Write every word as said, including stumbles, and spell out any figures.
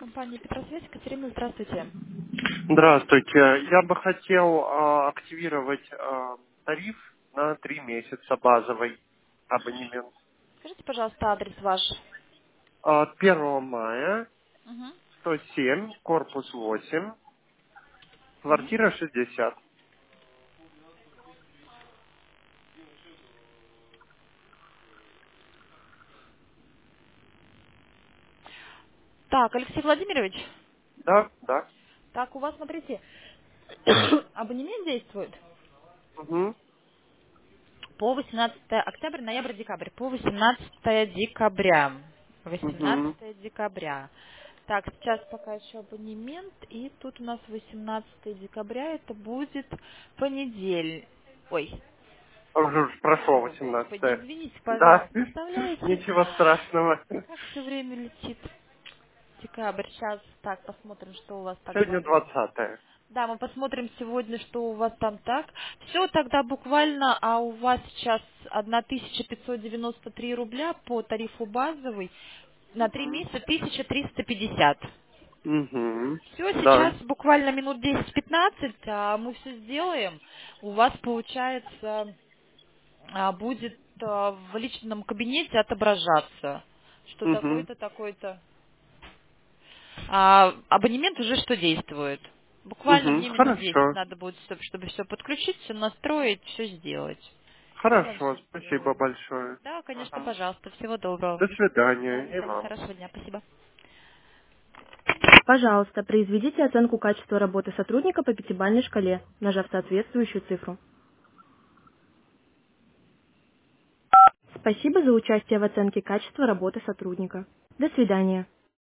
Компания Петросвязь. Катерина, здравствуйте. Здравствуйте. Я бы хотел а, активировать а, тариф на три месяца базовый абонемент. Скажите, пожалуйста, адрес ваш. А, первого мая, Мгм. сто семь, корпус восемь, Мгм. квартира шестьдесят. Так, Алексей Владимирович, Да, да. так, у вас, смотрите, абонемент действует Угу, по восемнадцатое октября, ноябрь, декабрь, по восемнадцатое декабря. угу, восемнадцатое декабря. Так, сейчас пока еще абонемент, и тут у нас восемнадцатое декабря, это будет понедельник. Ой, уже уж прошло о, господи, восемнадцатое. извините, Да, пожалуйста, представляете, ничего страшного. как все время летит. Декабрь. Сейчас так посмотрим, что у вас тогда Сегодня будет. двадцатое. Да, мы посмотрим сегодня, что у вас там так. Все тогда буквально, а у вас сейчас тысяча пятьсот девяносто три рубля по тарифу базовый на три Угу, месяца тысяча триста пятьдесят. угу, Все, да. сейчас буквально минут десять-пятнадцать, а мы все сделаем. У вас получается а, будет а, в личном кабинете отображаться, что Угу, такой-то, такой-то. А абонемент уже что действует? Буквально угу, мне минут десять хорошо. надо будет, чтоб- чтобы все подключить, все настроить, все сделать. Я вам Хорошо, все спасибо сделаю. большое. Да, конечно, Ага. пожалуйста. Всего доброго. До Да, свидания до и свидания. вам. Хорошего дня. Спасибо. Пожалуйста, произведите оценку качества работы сотрудника по пятибалльной шкале, нажав соответствующую цифру. Спасибо за участие в оценке качества работы сотрудника. До свидания.